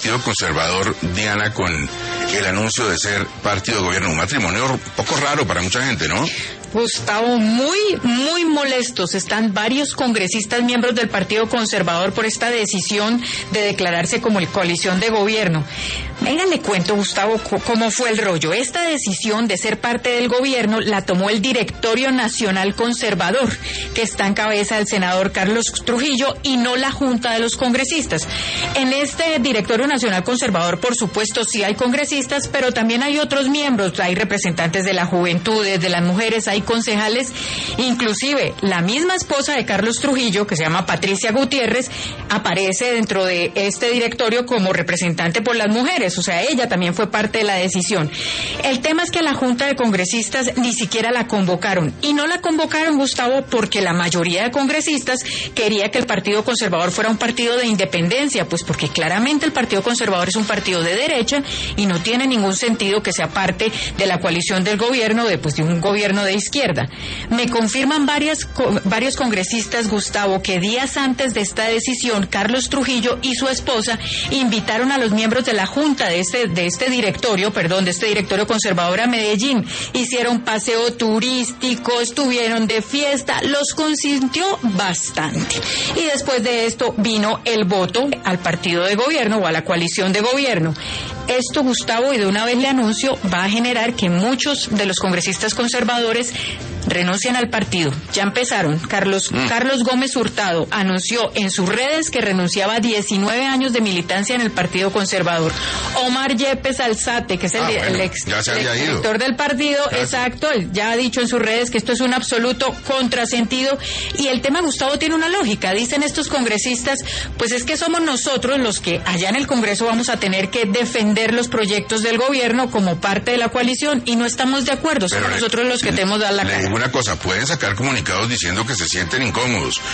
Partido Conservador, Diana, con el anuncio de ser partido de gobierno? Un matrimonio un poco raro para mucha gente, ¿no? Gustavo, muy molestos están varios congresistas miembros del Partido Conservador por esta decisión de declararse como coalición de gobierno. Venga, le cuento, Gustavo, cómo fue el rollo. Esta decisión de ser parte del gobierno la tomó el Directorio Nacional Conservador, que está en cabeza del senador Carlos Trujillo, y no la Junta de los Congresistas. En este Directorio Nacional Conservador, por supuesto, sí hay congresistas, pero también hay otros miembros. Hay representantes de la juventud, de las mujeres, hay concejales, inclusive la misma esposa de Carlos Trujillo, que se llama Patricia Gutiérrez, aparece dentro de este directorio como representante por las mujeres, o sea, ella también fue parte de la decisión. El tema es que a la Junta de Congresistas ni siquiera la convocaron, y no la convocaron, Gustavo, porque la mayoría de congresistas quería que el Partido Conservador fuera un partido de independencia, pues porque claramente el Partido Conservador es un partido de derecha y no tiene ningún sentido que sea parte de la coalición del gobierno, de un gobierno de izquierda. Me confirman varios congresistas, Gustavo, que días antes de esta decisión, Carlos Trujillo y su esposa invitaron a los miembros de la Junta de este directorio conservador a Medellín. Hicieron paseo turístico, estuvieron de fiesta, los consintió bastante. Y después de esto vino el voto al partido de gobierno o a la coalición de gobierno. Esto, Gustavo, y de una vez le anuncio, va a generar que muchos de los congresistas conservadores renuncian al partido. Ya empezaron. Carlos Gómez Hurtado anunció en sus redes que renunciaba a 19 años de militancia en el Partido Conservador. Omar Yepes Alzate, que es el ex director del partido, exacto, él ya ha dicho en sus redes que esto es un absoluto contrasentido. Y el tema, Gustavo, tiene una lógica. Dicen estos congresistas, pues es que somos nosotros los que allá en el Congreso vamos a tener que defender los proyectos del gobierno como parte de la coalición, y no estamos de acuerdo. Somos nosotros los que tenemos que dar la cara. Una cosa, pueden sacar comunicados diciendo que se sienten incómodos,